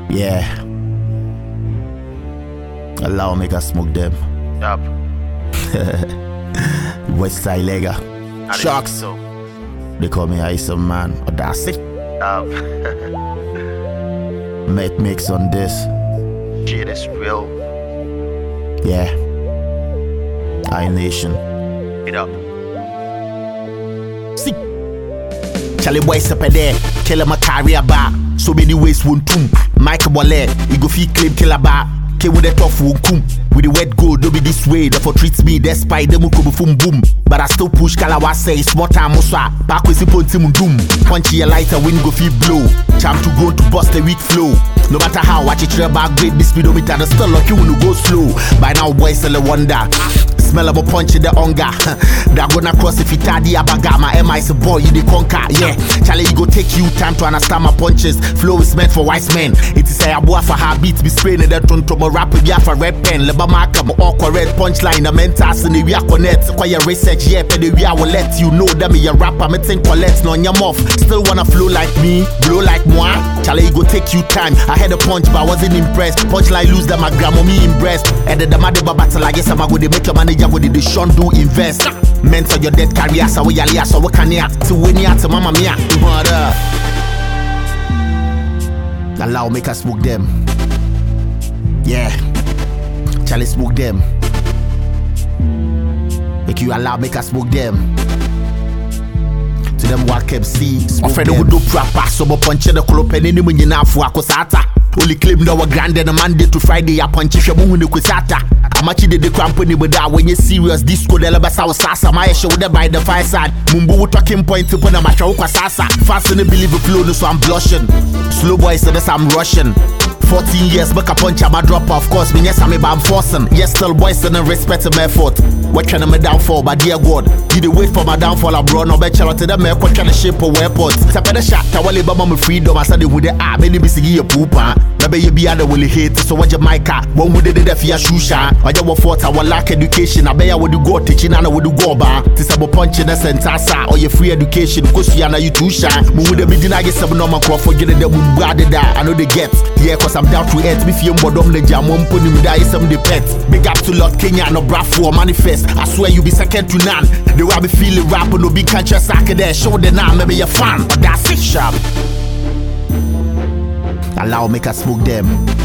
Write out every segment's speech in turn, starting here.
Yeah. Allow me to smoke them. Yup. West Side Lega. Sharks. So. They call me Isom Man. Audacity. Yup. Met mix on this. Shit is real. Yeah. I Nation. It up. See. Charlie boys up there. Kill my career bar. So many ways won't tomb. Michael Wallet. He go fee claim killer bar. Came with a tough won't come. With the wet gold, don't be this way. Therefore treats me despite them who come boom boom. But I still push Kalawa say small time muswa. Back with simple team doom. Punchy a lighter wind go feel blow. Champ to go to bust the weak flow. No matter how watch it back great the speedometer, the still lucky when you go slow. By now boys still a wonder. Smell of a punch in the hunger. That gonna cross if it tidy abagama. Am I a boy you the conquer? Yeah. Charlie, it go take you time to understand my punches. Flow is meant for wise men. It is a boy for her beat. Be spraying that ton to my rap with for red pen. Leba marker, my all correct punchline. The mentors in the we are connect. Quite research, yeah, but the we I will let you know that me a rapper. Me think collect no your mouth. Still wanna flow like me, blow like moi. Charlie, it go take you time. I had a punch, but I wasn't impressed. Punchline lose that my grandma me impressed. And then the mother battle, I guess I'm going to make your money. What did the Sean do invest? Mentor your dead career, so we are so what can you to win you to mama mia? What up? Allow make us smoke them. Yeah. Charlie smoke them. Make you allow make us smoke them. To them walk MC. My friend would do proper, so but punch the color penny when you now for Akosata. Only claim no grand and a Monday to Friday. I punch if you're moving the Kusata. I'm actually the company with that when you serious disco de la basa was sasa. My shoulder by the fireside. Mumbu talking point to put a match of sasa. Fast and believe the flow, so I'm blushing. Slow boy said so I'm rushing. 14 years, make a punch at my drop, of course. Me, yes, I'm forcing. Yes, still boys and respect my effort. What trying to me downfall, but dear God, you the wait for my downfall abroad. No better to them, me trying to shape a airport. Tap at the shot, I will leave my freedom. I said, with the many busy a pooper. Maybe you be other will hate, so what your mic at? One would the fear shusha. I just want I will lack education. I bet I would go teaching and I would go bar. This about punching a sentasa or your free education. Because you are you too shy. Move the beginning, I get some normal crop for getting them that. I know they get. Yeah, cause I'm down to earth. Me feel more dumb than jam. One put me die some the pets. Big up to Lord Kenya, no bravo manifest. I swear you be second to none. The way I be feeling rap, no big country sack there. Show the now, maybe you're fan. But that's it, sharp. Allow make us smoke them.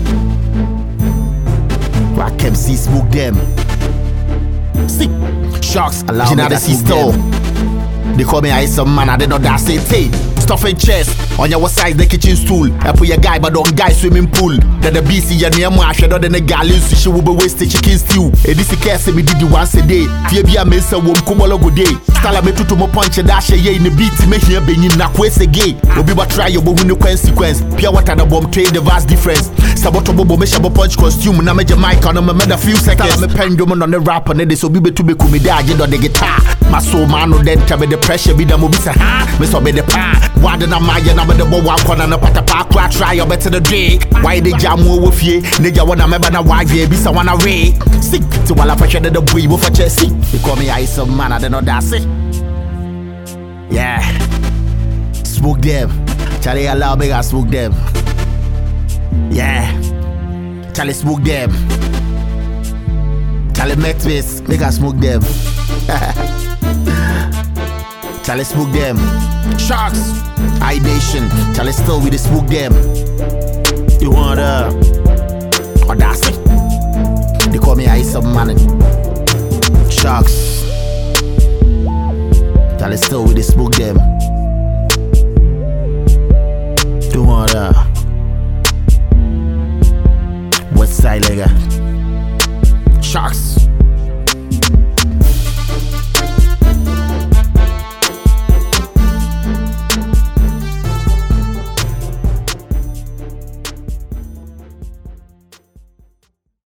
Rock MC smoke them. See, Sharks, allow me to smoke them. They call me Isom Man, I did not that say tay. Stuff in chest, on your side the kitchen stool. I put your guy, but don't guy swimming pool. Then the BC and your mash, I don't the gallons, she will be wasted chicken stew. A this case we did it once a day. Fia miss a womb kumolo good day. Stala me to my punch and dash a in the beat, make here being in a quest again. Will be what try your boom in the consequence. Pure water the bomb trade the vast difference. Sabotobo meshabo punch costume, and I made your mic on a made a few seconds. I'm a pendulum on the rap and they so be to be kumida, on the guitar. My soul man, no then tell me the pressure be the movie, ha, Miss Obey the pa. Why did I mind your number the bow one corner and a patapa crack try your better the day? Why they jam with ye? Nigga wanna remember na wife ye be someone array. Sick to all I pressure the boy for Chelsea. They call me Isom Man, I don't know that's it. Yeah. Smoke them. Charlie allow me I smoke them. Yeah. Charlie smoke them. Charlie make this, make I smoke them. Charlie smoke them. Sharks, I Nation. Charlie still with the smoke them. You want Audacity? They call me Isom Man. Sharks. Charlie still with the smoke them. You want West Side Lega.